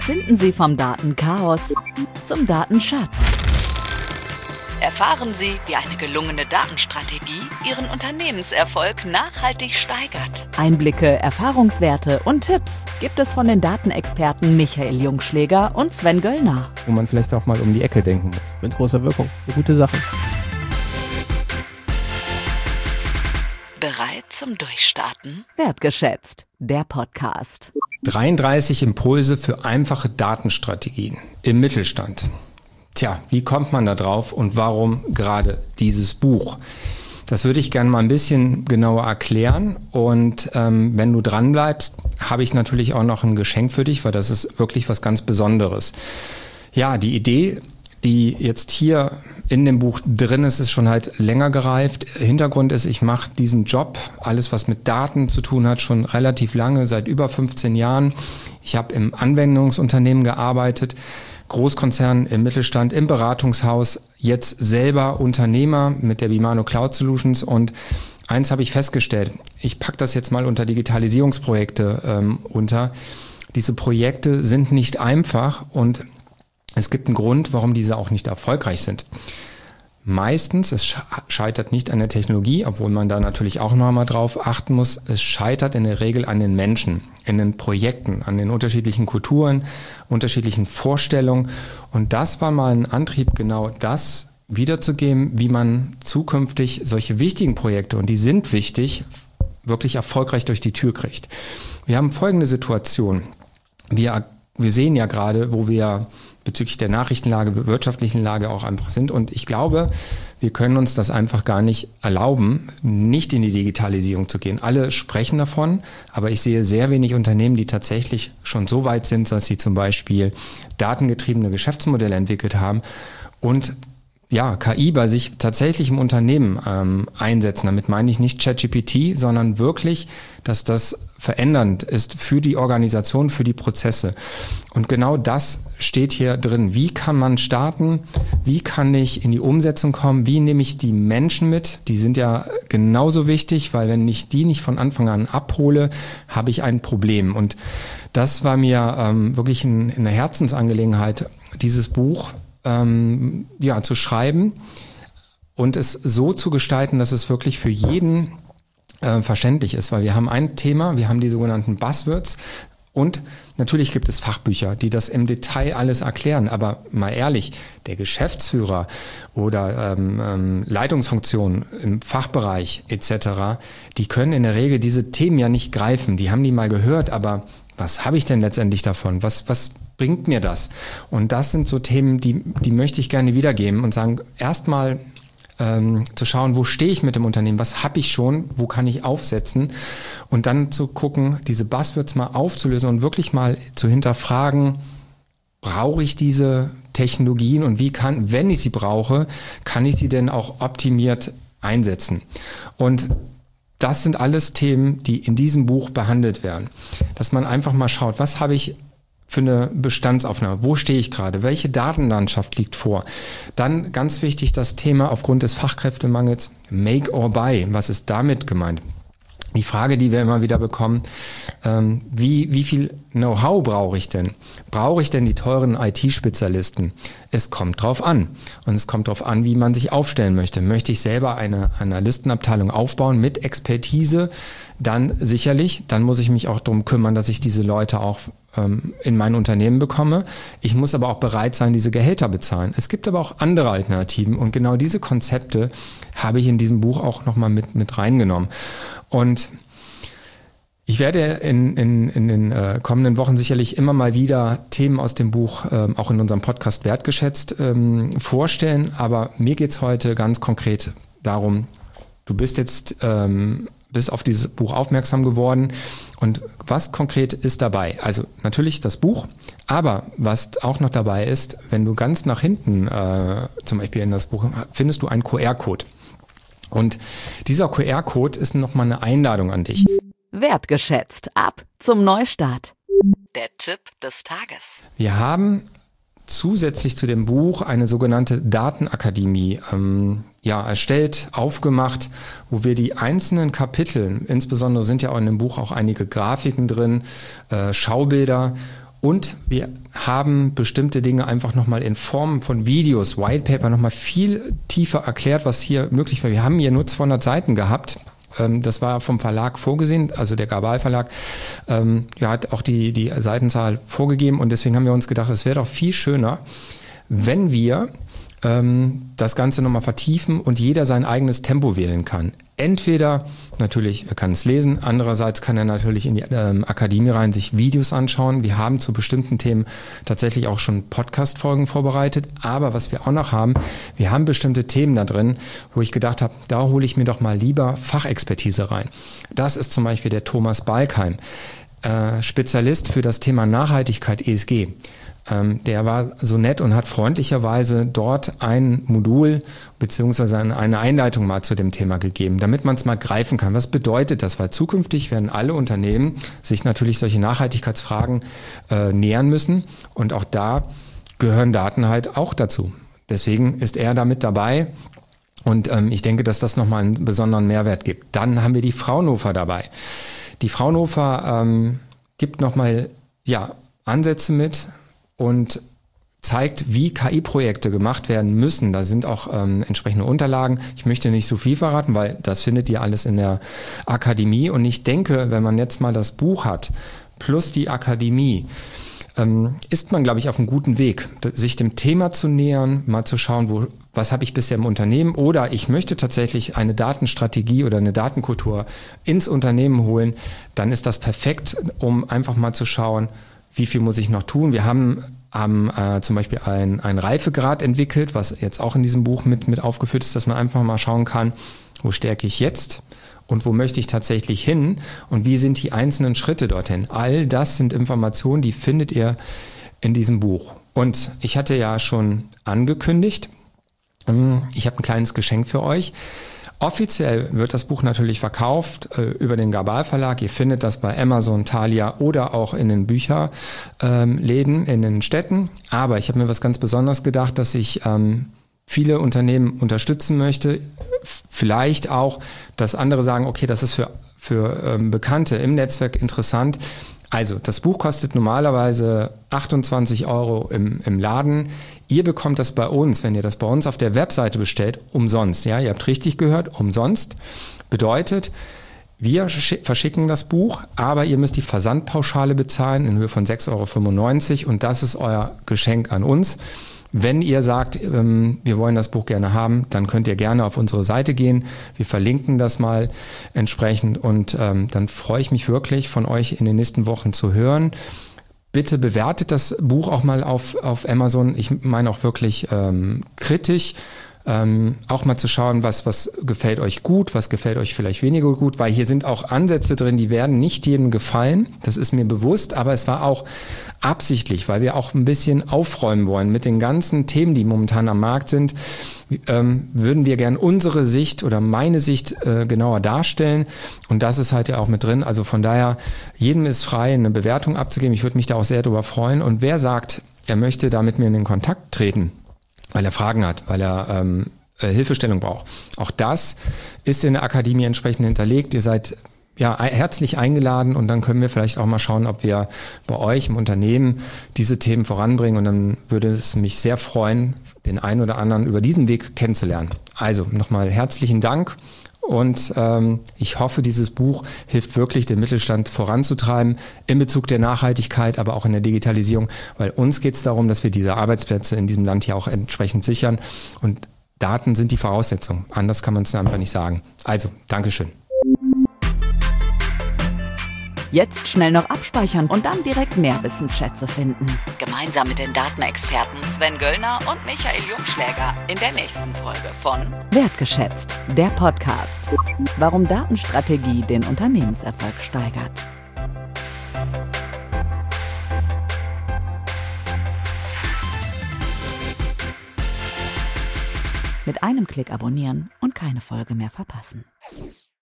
Finden Sie vom Datenchaos zum Datenschatz. Erfahren Sie, wie eine gelungene Datenstrategie Ihren Unternehmenserfolg nachhaltig steigert. Einblicke, Erfahrungswerte und Tipps gibt es von den Datenexperten Michael Jungschläger und Sven Göllner. Wo man vielleicht auch mal um die Ecke denken muss. Mit großer Wirkung. Eine gute Sache. Bereit zum Durchstarten? Wertgeschätzt, der Podcast. 33 Impulse für einfache Datenstrategien im Mittelstand. Tja, wie kommt man da drauf und warum gerade dieses Buch? Das würde ich gerne mal ein bisschen genauer erklären und wenn du dran bleibst, habe ich natürlich auch noch ein Geschenk für dich, weil das ist wirklich was ganz Besonderes. Ja, die Idee, die jetzt hier in dem Buch drin ist, ist schon halt länger gereift. Hintergrund ist, ich mache diesen Job, alles was mit Daten zu tun hat, schon relativ lange, seit über 15 Jahren. Ich habe im Anwendungsunternehmen gearbeitet, Großkonzern im Mittelstand, im Beratungshaus, jetzt selber Unternehmer mit der Bimano Cloud Solutions und eins habe ich festgestellt, ich packe das jetzt mal unter Digitalisierungsprojekte unter. Diese Projekte sind nicht einfach und es gibt einen Grund, warum diese auch nicht erfolgreich sind. Meistens, es scheitert nicht an der Technologie, obwohl man da natürlich auch noch mal drauf achten muss, es scheitert in der Regel an den Menschen, in den Projekten, an den unterschiedlichen Kulturen, unterschiedlichen Vorstellungen. Und das war mal ein Antrieb, genau das wiederzugeben, wie man zukünftig solche wichtigen Projekte, und die sind wichtig, wirklich erfolgreich durch die Tür kriegt. Wir haben folgende Situation. Wir sehen ja gerade, wo wir bezüglich der Nachrichtenlage, wirtschaftlichen Lage auch einfach sind. Und ich glaube, wir können uns das einfach gar nicht erlauben, nicht in die Digitalisierung zu gehen. Alle sprechen davon, aber ich sehe sehr wenig Unternehmen, die tatsächlich schon so weit sind, dass sie zum Beispiel datengetriebene Geschäftsmodelle entwickelt haben und ja, KI bei sich tatsächlich im Unternehmen einsetzen. Damit meine ich nicht ChatGPT, sondern wirklich, dass das verändernd ist für die Organisation, für die Prozesse. Und genau das steht hier drin. Wie kann man starten? Wie kann ich in die Umsetzung kommen? Wie nehme ich die Menschen mit? Die sind ja genauso wichtig, weil wenn ich die nicht von Anfang an abhole, habe ich ein Problem. Und das war mir wirklich eine Herzensangelegenheit, dieses Buch zu schreiben und es so zu gestalten, dass es wirklich für jeden verständlich ist, weil wir haben ein Thema, wir haben die sogenannten Buzzwords und natürlich gibt es Fachbücher, die das im Detail alles erklären, aber mal ehrlich, der Geschäftsführer oder Leitungsfunktionen im Fachbereich etc., die können in der Regel diese Themen ja nicht greifen, die haben die mal gehört, aber was habe ich denn letztendlich davon? Was bringt mir das? Und das sind so Themen, die möchte ich gerne wiedergeben und sagen, erstmal zu schauen, wo stehe ich mit dem Unternehmen, was habe ich schon, wo kann ich aufsetzen und dann zu gucken, diese Buzzwords mal aufzulösen und wirklich mal zu hinterfragen, brauche ich diese Technologien und wenn ich sie brauche, kann ich sie denn auch optimiert einsetzen? Und das sind alles Themen, die in diesem Buch behandelt werden. Dass man einfach mal schaut, was habe ich für eine Bestandsaufnahme? Wo stehe ich gerade? Welche Datenlandschaft liegt vor? Dann ganz wichtig das Thema aufgrund des Fachkräftemangels Make or Buy. Was ist damit gemeint? Die Frage, die wir immer wieder bekommen, wie viel Know-how brauche ich denn? Brauche ich denn die teuren IT-Spezialisten? Es kommt drauf an. Und es kommt drauf an, wie man sich aufstellen möchte. Möchte ich selber eine Analystenabteilung aufbauen mit Expertise? Dann sicherlich, dann muss ich mich auch darum kümmern, dass ich diese Leute auch in mein Unternehmen bekomme. Ich muss aber auch bereit sein, diese Gehälter bezahlen. Es gibt aber auch andere Alternativen und genau diese Konzepte habe ich in diesem Buch auch nochmal mit reingenommen. Und ich werde in den kommenden Wochen sicherlich immer mal wieder Themen aus dem Buch auch in unserem Podcast wertgeschätzt vorstellen, aber mir geht's heute ganz konkret darum, du bist jetzt bist auf dieses Buch aufmerksam geworden und was konkret ist dabei? Also natürlich das Buch, aber was auch noch dabei ist, wenn du ganz nach hinten zum Beispiel in das Buch findest du einen QR-Code. Und dieser QR-Code ist nochmal eine Einladung an dich. Wertgeschätzt, ab zum Neustart. Der Tipp des Tages. Wir haben zusätzlich zu dem Buch eine sogenannte Datenakademie erstellt, aufgemacht, wo wir die einzelnen Kapitel, insbesondere sind ja auch in dem Buch auch einige Grafiken drin, Schaubilder, Und wir haben bestimmte Dinge einfach nochmal in Form von Videos, Whitepaper nochmal viel tiefer erklärt, was hier möglich war. Wir haben hier nur 200 Seiten gehabt. Das war vom Verlag vorgesehen, also der Gabal Verlag, hat auch die Seitenzahl vorgegeben und deswegen haben wir uns gedacht, es wäre doch viel schöner, wenn wir das Ganze nochmal vertiefen und jeder sein eigenes Tempo wählen kann. Entweder natürlich, er kann es lesen, andererseits kann er natürlich in die Akademie rein sich Videos anschauen. Wir haben zu bestimmten Themen tatsächlich auch schon Podcast-Folgen vorbereitet, aber was wir auch noch haben, wir haben bestimmte Themen da drin, wo ich gedacht habe, da hole ich mir doch mal lieber Fachexpertise rein. Das ist zum Beispiel der Thomas Balkheim, Spezialist für das Thema Nachhaltigkeit ESG. Der war so nett und hat freundlicherweise dort ein Modul beziehungsweise eine Einleitung mal zu dem Thema gegeben, damit man es mal greifen kann. Was bedeutet das? Weil zukünftig werden alle Unternehmen sich natürlich solche Nachhaltigkeitsfragen nähern müssen und auch da gehören Daten halt auch dazu. Deswegen ist er da mit dabei und ich denke, dass das nochmal einen besonderen Mehrwert gibt. Dann haben wir die Fraunhofer dabei. Die Fraunhofer gibt nochmal Ansätze mit und zeigt, wie KI-Projekte gemacht werden müssen. Da sind auch entsprechende Unterlagen. Ich möchte nicht so viel verraten, weil das findet ihr alles in der Akademie. Und ich denke, wenn man jetzt mal das Buch hat, plus die Akademie, ist man, glaube ich, auf einem guten Weg, sich dem Thema zu nähern, mal zu schauen, was habe ich bisher im Unternehmen oder ich möchte tatsächlich eine Datenstrategie oder eine Datenkultur ins Unternehmen holen, dann ist das perfekt, um einfach mal zu schauen, wie viel muss ich noch tun? Wir haben zum Beispiel ein Reifegrad entwickelt, was jetzt auch in diesem Buch mit aufgeführt ist, dass man einfach mal schauen kann, wo stärke ich jetzt und wo möchte ich tatsächlich hin und wie sind die einzelnen Schritte dorthin. All das sind Informationen, die findet ihr in diesem Buch. Und ich hatte ja schon angekündigt, ich habe ein kleines Geschenk für euch. Offiziell wird das Buch natürlich verkauft über den Gabal Verlag. Ihr findet das bei Amazon, Thalia oder auch in den Bücherläden in den Städten. Aber ich habe mir was ganz Besonderes gedacht, dass ich viele Unternehmen unterstützen möchte. Vielleicht auch, dass andere sagen, okay, das ist für Bekannte im Netzwerk interessant. Also, das Buch kostet normalerweise 28 € im Laden. Ihr bekommt das bei uns, wenn ihr das bei uns auf der Webseite bestellt, umsonst. Ja, ihr habt richtig gehört, umsonst. Bedeutet, wir verschicken das Buch, aber ihr müsst die Versandpauschale bezahlen in Höhe von 6,95 € und das ist euer Geschenk an uns. Wenn ihr sagt, wir wollen das Buch gerne haben, dann könnt ihr gerne auf unsere Seite gehen. Wir verlinken das mal entsprechend und dann freue ich mich wirklich, von euch in den nächsten Wochen zu hören. Bitte bewertet das Buch auch mal auf Amazon. Ich meine auch wirklich kritisch. Auch mal zu schauen, was gefällt euch gut, was gefällt euch vielleicht weniger gut, weil hier sind auch Ansätze drin, die werden nicht jedem gefallen, das ist mir bewusst, aber es war auch absichtlich, weil wir auch ein bisschen aufräumen wollen mit den ganzen Themen, die momentan am Markt sind, würden wir gern unsere Sicht oder meine Sicht genauer darstellen und das ist halt ja auch mit drin, also von daher, jedem ist frei, eine Bewertung abzugeben, ich würde mich da auch sehr darüber freuen und wer sagt, er möchte da mit mir in den Kontakt treten, weil er Fragen hat, weil er Hilfestellung braucht. Auch das ist in der Akademie entsprechend hinterlegt. Ihr seid herzlich eingeladen und dann können wir vielleicht auch mal schauen, ob wir bei euch im Unternehmen diese Themen voranbringen und dann würde es mich sehr freuen, den einen oder anderen über diesen Weg kennenzulernen. Also nochmal herzlichen Dank. Und ich hoffe, dieses Buch hilft wirklich, den Mittelstand voranzutreiben in Bezug der Nachhaltigkeit, aber auch in der Digitalisierung, weil uns geht es darum, dass wir diese Arbeitsplätze in diesem Land hier auch entsprechend sichern. Und Daten sind die Voraussetzung. Anders kann man es einfach nicht sagen. Also, Dankeschön. Jetzt schnell noch abspeichern und dann direkt mehr Wissensschätze finden. Gemeinsam mit den Datenexperten Sven Göllner und Michael Jungschläger in der nächsten Folge von Wertgeschätzt, der Podcast. Warum Datenstrategie den Unternehmenserfolg steigert. Mit einem Klick abonnieren und keine Folge mehr verpassen.